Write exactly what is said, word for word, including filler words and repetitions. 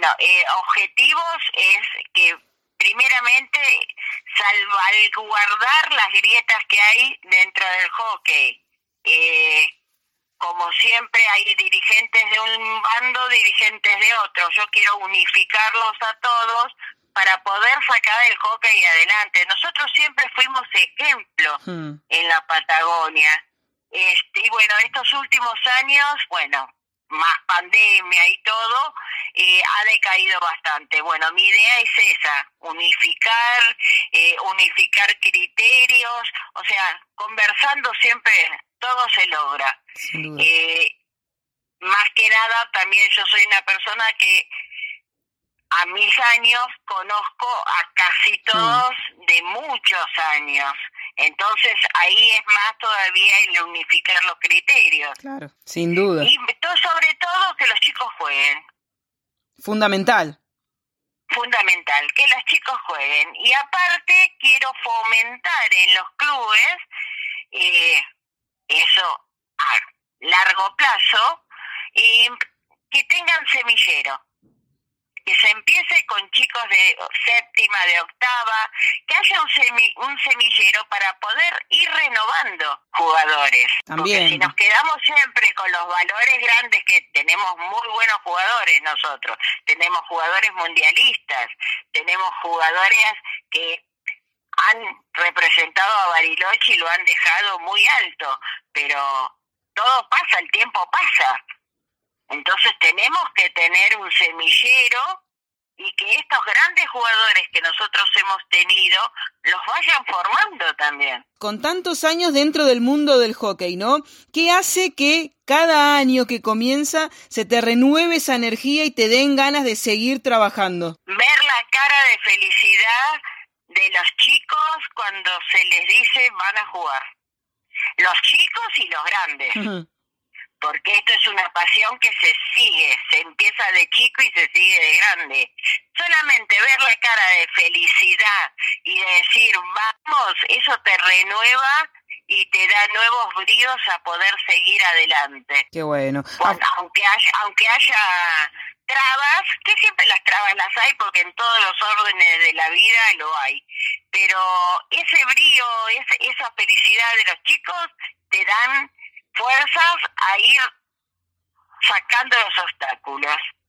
bueno, eh, objetivos es que primeramente salvaguardar las grietas que hay dentro del hockey. Eh, como siempre hay dirigentes de un bando, dirigentes de otro. Yo quiero unificarlos a todos para poder sacar el hockey adelante. Nosotros siempre fuimos ejemplo hmm. en la Patagonia. Este, y bueno, estos últimos años, bueno, más pandemia y todo, eh, ha decaído bastante. Bueno, mi idea es esa, unificar, eh, unificar criterios, o sea, conversando siempre todo se logra. Eh, más que nada, también yo soy una persona que a mis años conozco a casi todos mm. de muchos años. Entonces ahí es más todavía el unificar los criterios. Claro, sin duda. Y to- sobre todo que los chicos jueguen. Fundamental. Fundamental, que los chicos jueguen. Y aparte quiero fomentar en los clubes eh, eso a largo plazo, y que tengan semillero. Que se empiece con chicos de séptima, de octava, que haya un, semi, un semillero para poder ir renovando jugadores. También. Porque si nos quedamos siempre con los valores grandes, que tenemos muy buenos jugadores nosotros, tenemos jugadores mundialistas, tenemos jugadores que han representado a Bariloche y lo han dejado muy alto, pero todo pasa, el tiempo pasa. Entonces tenemos que tener un semillero y que estos grandes jugadores que nosotros hemos tenido los vayan formando también. Con tantos años dentro del mundo del hockey, ¿no? ¿Qué hace que cada año que comienza se te renueve esa energía y te den ganas de seguir trabajando? Ver la cara de felicidad de los chicos cuando se les dice van a jugar. Los chicos y los grandes. Uh-huh. Porque esto es una pasión que se sigue, se empieza de chico y se sigue de grande. Solamente ver la cara de felicidad y de decir, vamos, eso te renueva y te da nuevos bríos a poder seguir adelante. Qué bueno. Cuando, aunque haya, aunque haya trabas, que siempre las trabas las hay, porque en todos los órdenes de la vida lo hay. Pero ese brío, ese, esa felicidad de los chicos te dan fuerzas a ir sacando los obstáculos.